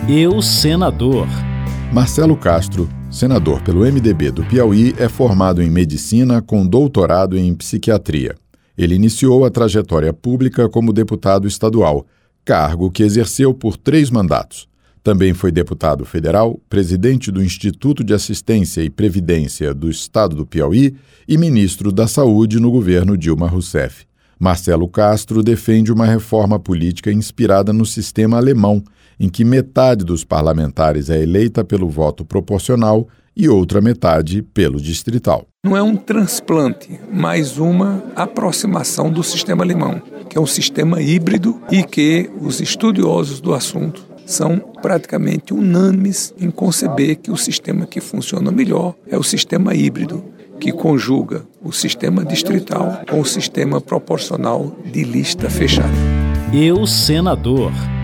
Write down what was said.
Eu, senador. Marcelo Castro, senador pelo MDB do Piauí, é formado em medicina com doutorado em psiquiatria. Ele iniciou a trajetória pública como deputado estadual, cargo que exerceu por 3 mandatos. Também foi deputado federal, presidente do Instituto de Assistência e Previdência do Estado do Piauí e ministro da Saúde no governo Dilma Rousseff. Marcelo Castro defende uma reforma política inspirada no sistema alemão, em que metade dos parlamentares é eleita pelo voto proporcional e outra metade pelo distrital. Não é um transplante, mas uma aproximação do sistema alemão, que é um sistema híbrido e que os estudiosos do assunto são praticamente unânimes em conceber que o sistema que funciona melhor é o sistema híbrido, que conjuga o sistema distrital com o sistema proporcional de lista fechada. Eu, senador.